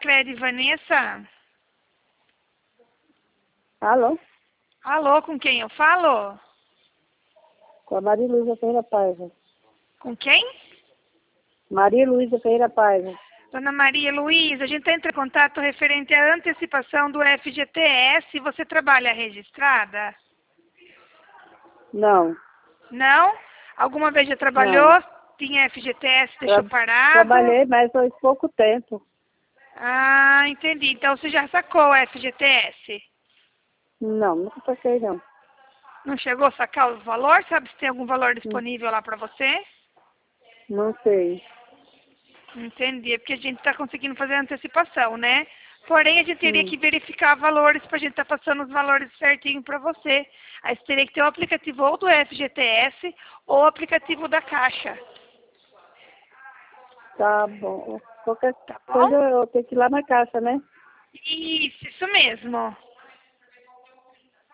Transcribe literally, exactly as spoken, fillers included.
Cicred, Vanessa? Alô? Alô, com quem eu falo? Com a Maria Luísa Ferreira Paiva. Com quem? Maria Luísa Ferreira Paiva. Dona Maria Luísa, a gente está entrando em contato referente à antecipação do F G T S. Você trabalha registrada? Não. Não? Alguma vez já trabalhou? Não. Tinha F G T S, deixou Tra parado? Trabalhei, mas faz pouco tempo. Ah, entendi. Então você já sacou o F G T S? Não, nunca passei não. Não chegou a sacar o valor? Sabe se tem algum valor Hum, disponível lá para você? Não sei. Entendi, é porque a gente está conseguindo fazer a antecipação, né? Porém, a gente teria Hum. que verificar valores para a gente estar tá passando os valores certinho para você. Aí você teria que ter o aplicativo ou do F G T S ou o aplicativo da Caixa. Tá bom. Qualquer Tá bom? coisa eu tenho que ir lá na caixa, né? Isso, isso mesmo.